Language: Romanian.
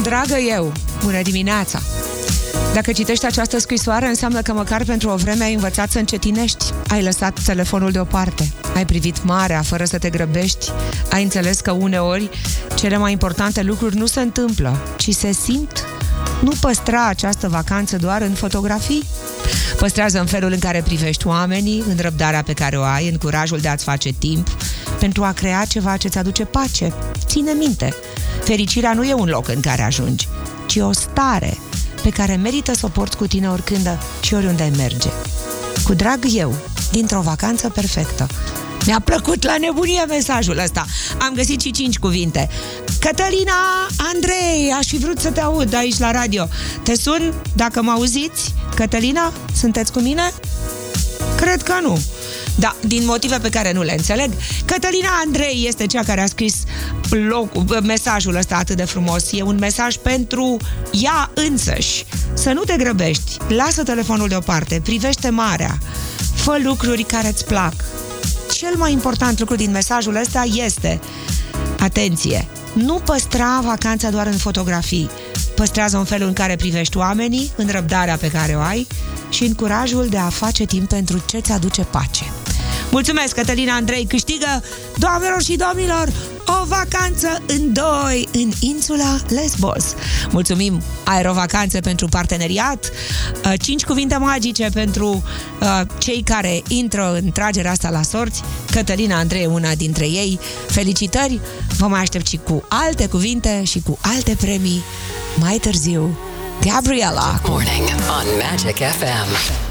Dragă eu, bună dimineața! Dacă citești această scrisoare, înseamnă că măcar pentru o vreme ai învățat să încetinești. Ai lăsat telefonul deoparte. Ai privit marea fără să te grăbești. Ai înțeles că uneori cele mai importante lucruri nu se întâmplă, ci se simt. Nu păstra această vacanță doar în fotografii. Păstrează în felul în care privești oamenii, în răbdarea pe care o ai, în curajul de a-ți face timp pentru a crea ceva ce-ți aduce pace. Ține minte, fericirea nu e un loc în care ajungi, ci o stare pe care merită să o porți cu tine oricând și oriunde ai merge. Cu drag eu, dintr-o vacanță perfectă. Mi-a plăcut la nebunie mesajul ăsta. Am găsit și 5 cuvinte. Cătălina, Andrei, aș fi vrut să te aud aici la radio. Te sun dacă mă auziți? Cătălina, sunteți cu mine? Cred că nu. Da, din motive pe care nu le înțeleg. Cătălina Andrei este cea care a scris mesajul ăsta atât de frumos. E un mesaj pentru ea însăși. Să nu te grăbești, lasă telefonul deoparte, privește marea, fă lucruri care îți plac. Cel mai important lucru din mesajul ăsta este, atenție, nu păstra vacanța doar în fotografii. Păstrează un fel în care privești oamenii, în răbdarea pe care o ai și în curajul de a face timp pentru ce-ți aduce pace. Mulțumesc, Cătălina Andrei, câștigă, doamnelor și domnilor, o vacanță în 2 în insula Lesbos. Mulțumim Aerovacanțe pentru parteneriat, 5 cuvinte magice pentru cei care intră în tragerea asta la sorți. Cătălina Andrei, una dintre ei. Felicitări, vă mai aștept și cu alte cuvinte și cu alte premii mai târziu. Gabriela. Morning on Magic FM.